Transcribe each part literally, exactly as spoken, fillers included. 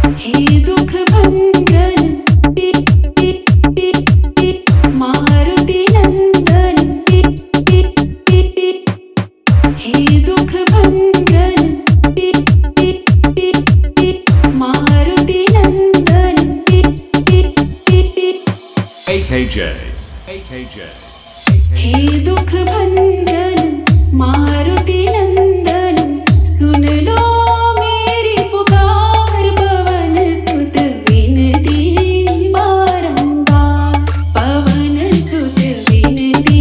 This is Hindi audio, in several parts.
हे दुख भंजन मारुति नंदन हे दुख भंजन मारुति नंदन A K J A K J हे दुख भंजन मारुति नंदन सुन लो मेरी पुकार पवन सुत विनती बारंबार पवन सुत विनती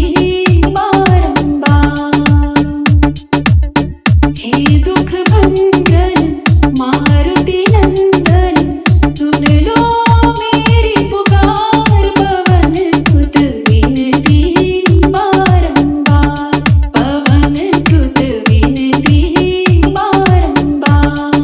बारंबार हे दुख भंजन मारुति नंदन सुन लो मेरी पुकार पवन सुत विनती बारंबार पवन सुत विनती बारंबार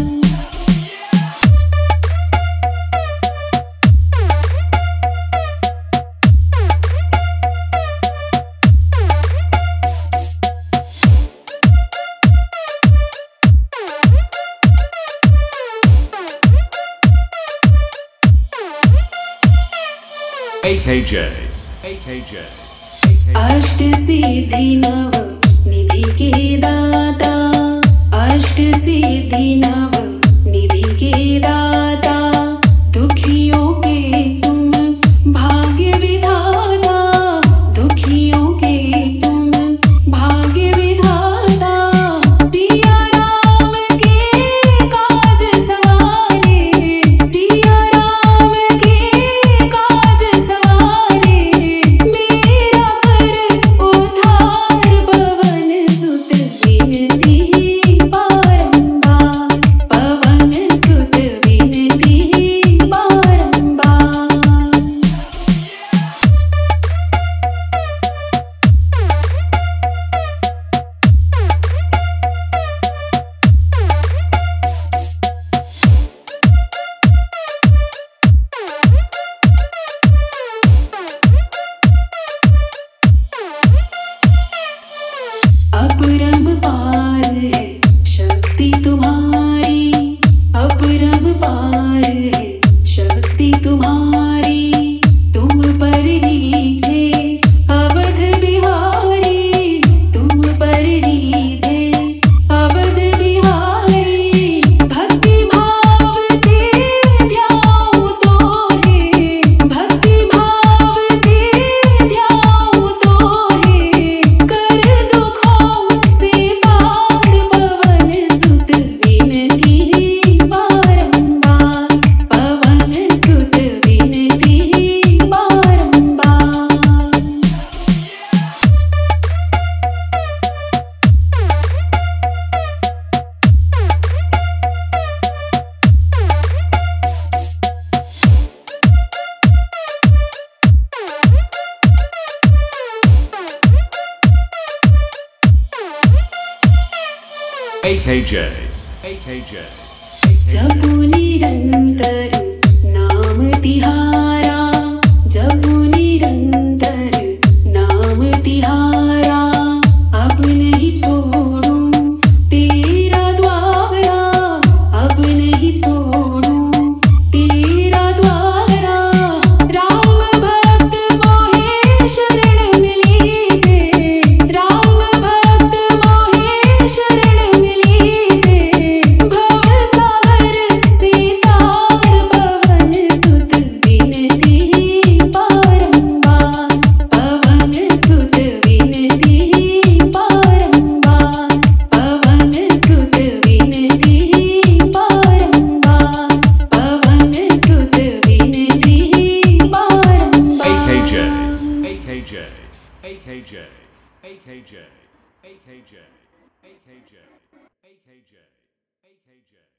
A K J A K J अष्ट सिद्धि नव निधि के दाता अष्ट सिद्धि नव निधि के दाता दुखियों के तुम भाग्य विधाता दुखियों के तुम भाग्य विधाता सिया राम के काज सवारे सिया राम के काज सवारे मेरा कर उद्धार पवन सुत विनती बारंबार पवन सुत विनती बारंबार अपरम पार है शक्ति तुम्हारी अपरम पार है शक्ति तुम्हारी तुम पर नीचे अवध बिहारी तुम पर नीचे अवध बिहारी भक्ति भाव से ध्याऊं तोहे भक्ति भाव से ध्याऊं तोहे कर दुखों से पार पवन सुत विनती बारंबार पवन सुत विनती बारंबार A K J A K J जपु निरंतर नाम तिहारा जपु निरंतर नाम तिहारा अब नहीं छोड़ूं तेरा द्वारा अब नहीं छोड़ूं तेरा द्वारा राम भक्त मोहे शरण में लीजे राम भक्त मोहे शरण में लीजे भव सागर से तार पवन सुत विनती बारंबार पवन सुत विनती बारंबार पवन सुत विनती बारंबार पवन सुत विनती बारंबार A K J A K J A K J A K J A K J A K J A K J A K J